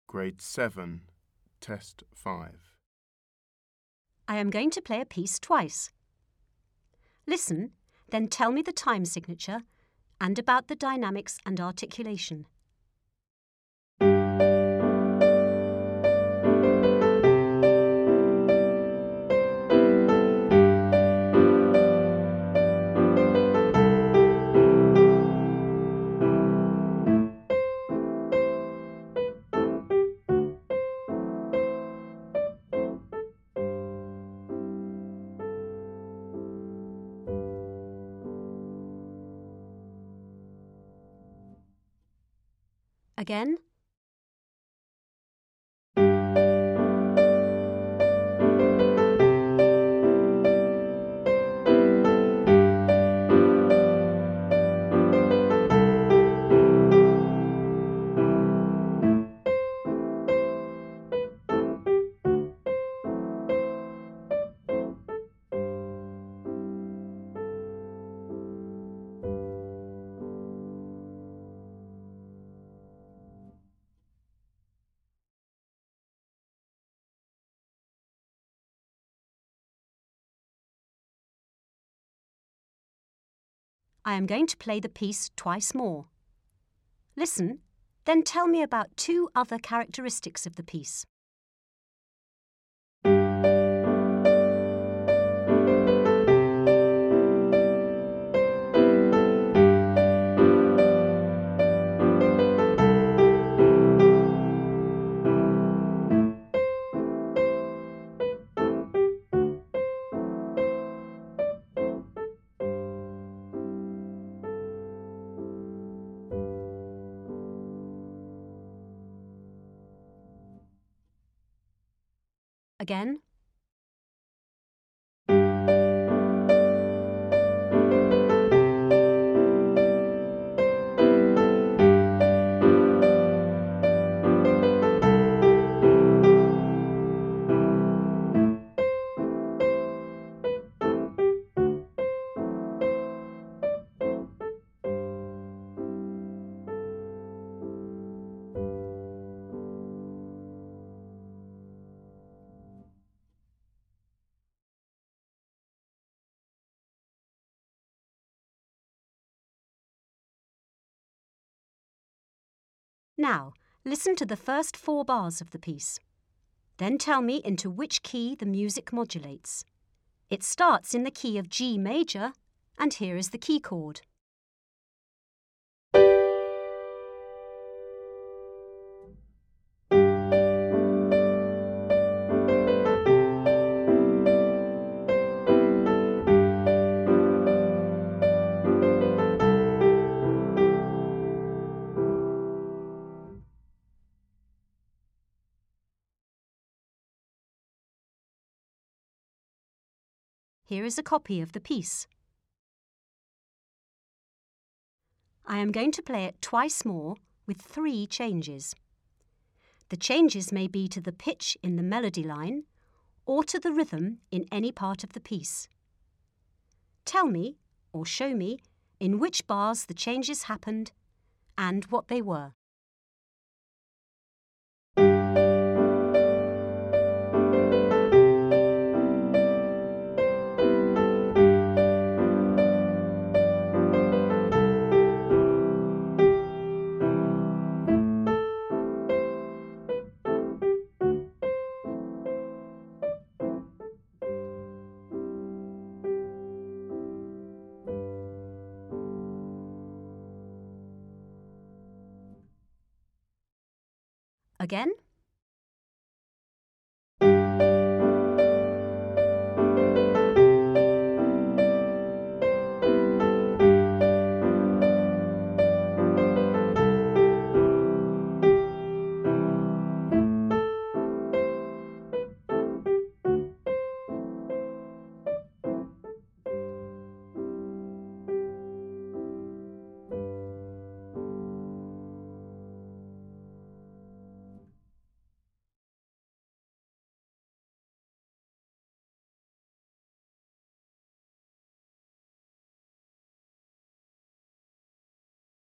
Grade 7, Test 5. I am going to play a piece twice. Listen, then tell me the time signature and about the dynamics and articulation. Again. I am going to play the piece twice more. Listen, then tell me about two other characteristics of the piece. Again. Now, listen to the first 4 bars of the piece. Then tell me into which key the music modulates. It starts in the key of G major, and here is the key chord. Here is a copy of the piece. I am going to play it twice more with 3 changes. The changes may be to the pitch in the melody line or to the rhythm in any part of the piece. Tell me, or show me, in which bars the changes happened and what they were. Again.